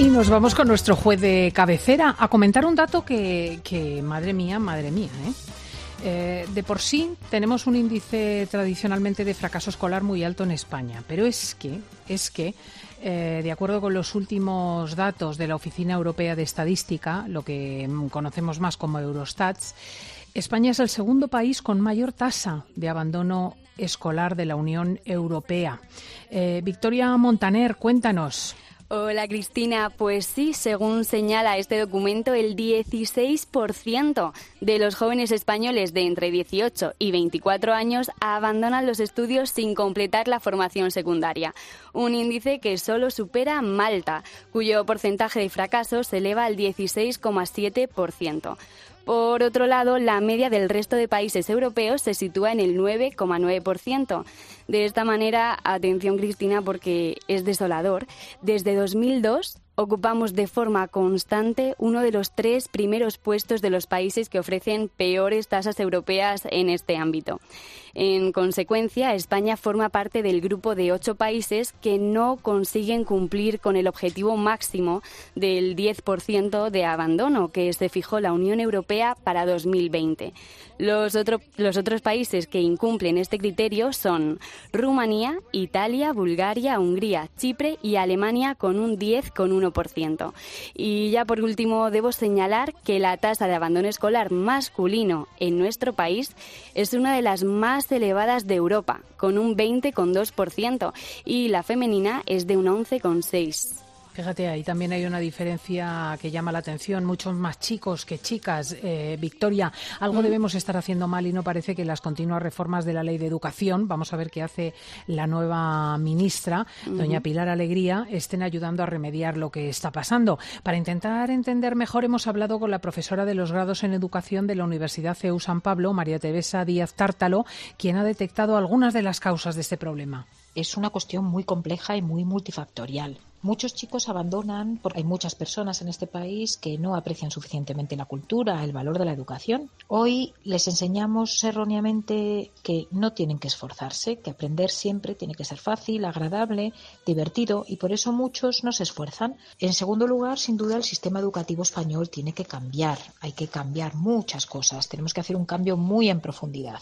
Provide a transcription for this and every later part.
Y nos vamos con nuestro juez de cabecera a comentar un dato que madre mía, de por sí tenemos un índice tradicionalmente de fracaso escolar muy alto en España, pero es que de acuerdo con los últimos datos de la Oficina Europea de Estadística, lo que conocemos más como Eurostats, España es el segundo país con mayor tasa de abandono escolar de la Unión Europea. Victoria Montaner, cuéntanos. Hola Cristina, pues sí, según señala este documento, el 16% de los jóvenes españoles de entre 18 y 24 años abandonan los estudios sin completar la formación secundaria, un índice que solo supera Malta, cuyo porcentaje de fracaso se eleva al 16,7%. Por otro lado, la media del resto de países europeos se sitúa en el 9,9%. De esta manera, atención Cristina, porque es desolador, desde 2002 ocupamos de forma constante uno de los 3 primeros puestos de los países que ofrecen peores tasas europeas en este ámbito. En consecuencia, España forma parte del grupo de 8 países que no consiguen cumplir con el objetivo máximo del 10% de abandono que se fijó la Unión Europea para 2020. Los otros países que incumplen este criterio son Rumanía, Italia, Bulgaria, Hungría, Chipre y Alemania con un 10,1%. Y ya por último, debo señalar que la tasa de abandono escolar masculino en nuestro país es una de las más elevadas de Europa, con un 20,2%, y la femenina es de un 11,6%. Fíjate, ahí también hay una diferencia que llama la atención, muchos más chicos que chicas. Victoria, algo debemos estar haciendo mal y no parece que las continuas reformas de la Ley de Educación, vamos a ver qué hace la nueva ministra, doña Pilar Alegría, estén ayudando a remediar lo que está pasando. Para intentar entender mejor, hemos hablado con la profesora de los grados en Educación de la Universidad CEU San Pablo, María Teresa Díaz Tártalo, quien ha detectado algunas de las causas de este problema. Es una cuestión muy compleja y muy multifactorial. Muchos chicos abandonan porque hay muchas personas en este país que no aprecian suficientemente la cultura, el valor de la educación. Hoy les enseñamos erróneamente que no tienen que esforzarse, que aprender siempre tiene que ser fácil, agradable, divertido, y por eso muchos no se esfuerzan. En segundo lugar, sin duda, el sistema educativo español tiene que cambiar. Hay que cambiar muchas cosas. Tenemos que hacer un cambio muy en profundidad.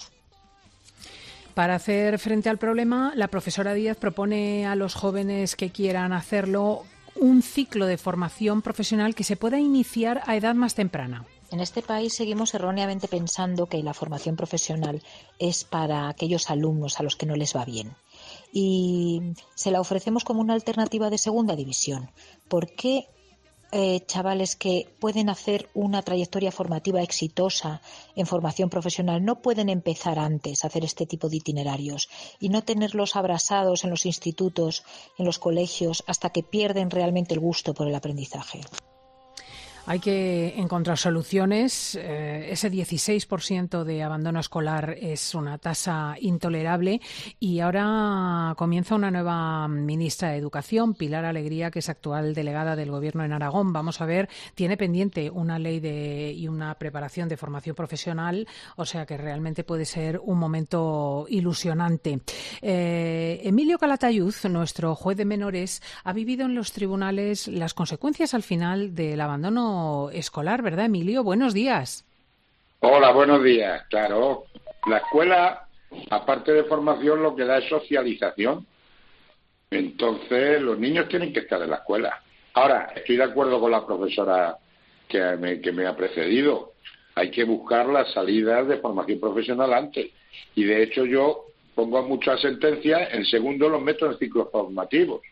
Para hacer frente al problema, la profesora Díaz propone a los jóvenes que quieran hacerlo un ciclo de formación profesional que se pueda iniciar a edad más temprana. En este país seguimos erróneamente pensando que la formación profesional es para aquellos alumnos a los que no les va bien. Y se la ofrecemos como una alternativa de segunda división. ¿Por qué chavales que pueden hacer una trayectoria formativa exitosa en formación profesional no pueden empezar antes a hacer este tipo de itinerarios y no tenerlos abrasados en los institutos, en los colegios, hasta que pierden realmente el gusto por el aprendizaje? Hay que encontrar soluciones. Ese 16% de abandono escolar es una tasa intolerable y ahora comienza una nueva ministra de Educación, Pilar Alegría, que es actual delegada del Gobierno en Aragón. Vamos a ver, tiene pendiente una ley y una preparación de formación profesional, o sea que realmente puede ser un momento ilusionante. Emilio Calatayud, nuestro juez de menores, ha vivido en los tribunales las consecuencias al final del abandono escolar, ¿verdad, Emilio? Buenos días. Hola, buenos días. Claro, la escuela, aparte de formación, lo que da es socialización. Entonces, los niños tienen que estar en la escuela. Ahora, estoy de acuerdo con la profesora que me ha precedido. Hay que buscar las salidas de formación profesional antes. Y, de hecho, yo pongo muchas sentencias, en segundo los meto en ciclos formativos.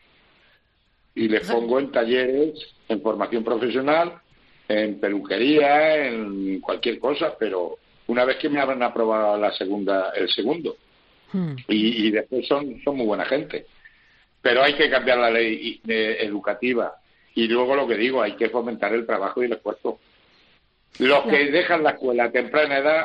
Y les pongo en talleres, en formación profesional, en peluquería, en cualquier cosa, pero una vez que me habrán aprobado el segundo. Y después son muy buena gente. Pero hay que cambiar la ley educativa. Y luego lo que digo, hay que fomentar el trabajo y el esfuerzo. Los que dejan la escuela a temprana edad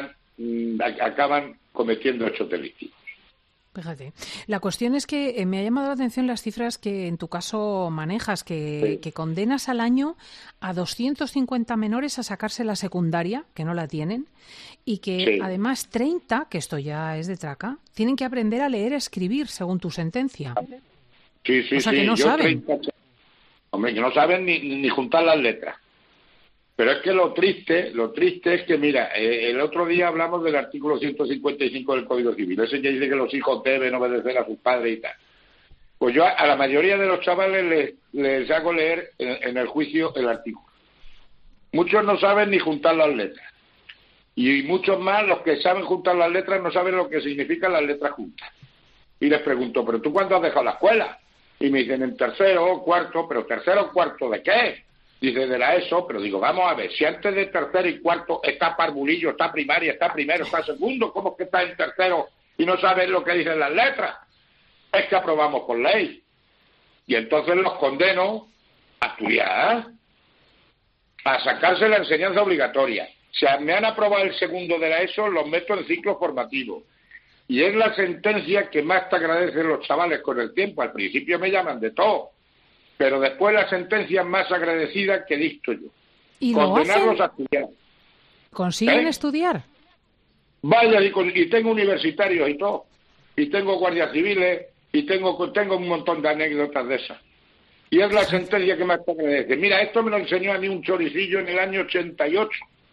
acaban cometiendo hechos delictivos. Fíjate, la cuestión es que me ha llamado la atención las cifras que en tu caso manejas, que condenas al año a 250 menores a sacarse la secundaria, que no la tienen, y que además 30, que esto ya es de traca, tienen que aprender a leer y a escribir, según tu sentencia. Sí, o sea, que no saben. Hombre, que no saben ni juntar las letras. Pero es que lo triste es que, mira, el otro día hablamos del artículo 155 del Código Civil, ese que dice que los hijos deben obedecer a sus padres y tal. Pues yo a la mayoría de los chavales les hago leer en el juicio el artículo. Muchos no saben ni juntar las letras. Y muchos más, los que saben juntar las letras, no saben lo que significan las letras juntas. Y les pregunto, ¿pero tú cuándo has dejado la escuela? Y me dicen, en tercero o cuarto. ¿Pero tercero o cuarto de qué? Dice, de la ESO. Pero digo, vamos a ver, si antes de tercero y cuarto está parvulillo, está primaria, está primero, está segundo, ¿cómo es que está en tercero y no sabes lo que dicen las letras? Es que aprobamos por ley. Y entonces los condeno a estudiar, a sacarse la enseñanza obligatoria. Si me han aprobado el segundo de la ESO, los meto en ciclo formativo. Y es la sentencia que más te agradecen los chavales con el tiempo. Al principio me llaman de todo, pero después la sentencia más agradecida que dicto yo. ¿Y condenarlos a estudiar. ¿Consiguen estudiar? Vaya, y tengo universitarios y todo. Y tengo guardias civiles, y tengo un montón de anécdotas de esas. Y es la sentencia que más te agradece. Mira, esto me lo enseñó a mí un choricillo en el año 88.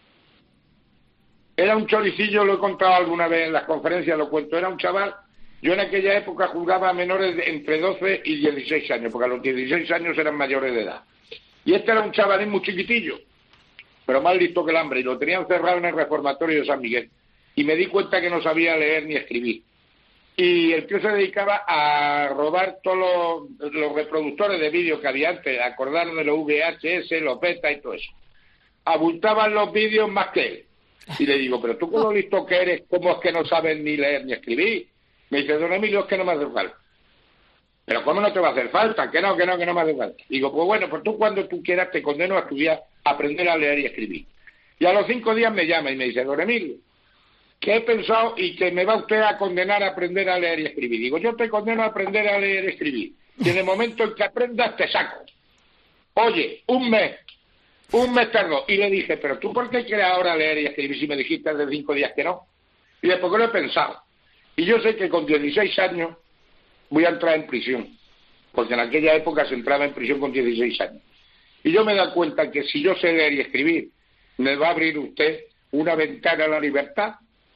Era un choricillo, lo he contado alguna vez en las conferencias, lo cuento. Era un chaval, yo en aquella época juzgaba a menores de entre 12 y 16 años, porque a los 16 años eran mayores de edad. Y este era un chavalín muy chiquitillo, pero más listo que el hambre, y lo tenían cerrado en el reformatorio de San Miguel. Y me di cuenta que no sabía leer ni escribir. Y el tío se dedicaba a robar todos los reproductores de vídeo que había antes, a acordar de los VHS, los beta y todo eso. Abultaban los vídeos más que él. Y le digo, pero tú con lo listo que eres, ¿cómo es que no sabes ni leer ni escribir? Me dice, don Emilio, es que no me hace falta. Pero ¿cómo no te va a hacer falta? Que no me hace falta. Digo, pues bueno, pues tú cuando tú quieras te condeno a estudiar, a aprender a leer y escribir. Y a los 5 días me llama y me dice, don Emilio, que he pensado y que me va usted a condenar a aprender a leer y escribir. Digo, yo te condeno a aprender a leer y escribir. Y en el momento en que aprendas te saco. Oye, un mes tardó. Y le dije, pero tú ¿por qué quieres ahora leer y escribir si me dijiste hace 5 días que no? Y después lo he pensado. Y yo sé que con 16 años voy a entrar en prisión. Porque en aquella época se entraba en prisión con 16 años. Y yo me he dado cuenta que si yo sé leer y escribir, me va a abrir usted una ventana a la libertad.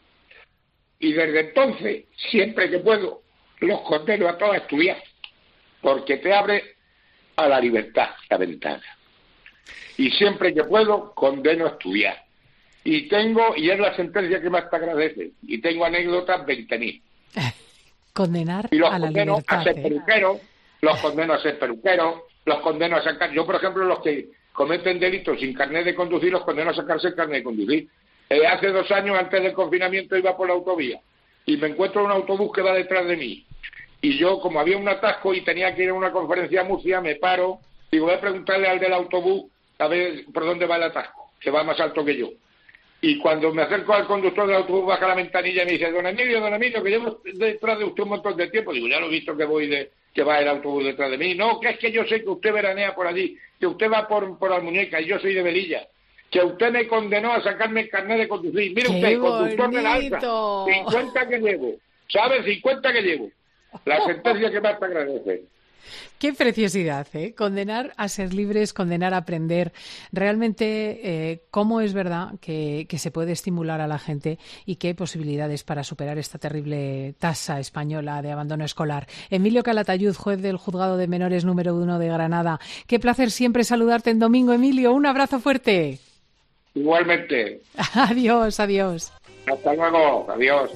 Y desde entonces, siempre que puedo, los condeno a todos a estudiar. Porque te abre a la libertad la ventana. Y siempre que puedo, condeno a estudiar. Y es la sentencia que más te agradece. Y tengo anécdotas 20.000. Condenar y los a la condeno libertad. A ser peluqueros, los condeno a ser peluqueros, los condeno a sacar... Yo, por ejemplo, los que cometen delitos sin carnet de conducir, los condeno a sacarse el carnet de conducir. Hace 2 años, antes del confinamiento, iba por la autovía y me encuentro un autobús que va detrás de mí. Y yo, como había un atasco y tenía que ir a una conferencia a Murcia, me paro, digo, voy a preguntarle al del autobús a ver por dónde va el atasco, que va más alto que yo. Y cuando me acerco al conductor del autobús, baja la ventanilla y me dice, don Emilio, que llevo detrás de usted un montón de tiempo. Digo, ya lo he visto que va el autobús detrás de mí. No, que es que yo sé que usted veranea por allí, que usted va por Almuñeca y yo soy de Velilla. Que usted me condenó a sacarme el carnet de conducir. Mire usted, conductor de la alta, 50 que llevo. ¿Sabe? 50 que llevo. La sentencia que más te agradece. Qué preciosidad, ¿eh? Condenar a ser libres, condenar a aprender. Realmente, cómo es verdad que se puede estimular a la gente y qué hay posibilidades para superar esta terrible tasa española de abandono escolar. Emilio Calatayud, juez del Juzgado de Menores número 1 de Granada. Qué placer siempre saludarte en domingo, Emilio. Un abrazo fuerte. Igualmente. Adiós, adiós. Hasta luego, adiós.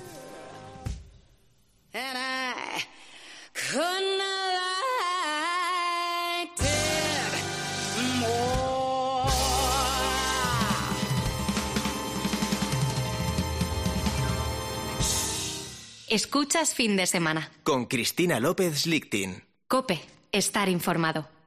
Escuchas Fin de Semana. Con Cristina López Lichtin. COPE. Estar informado.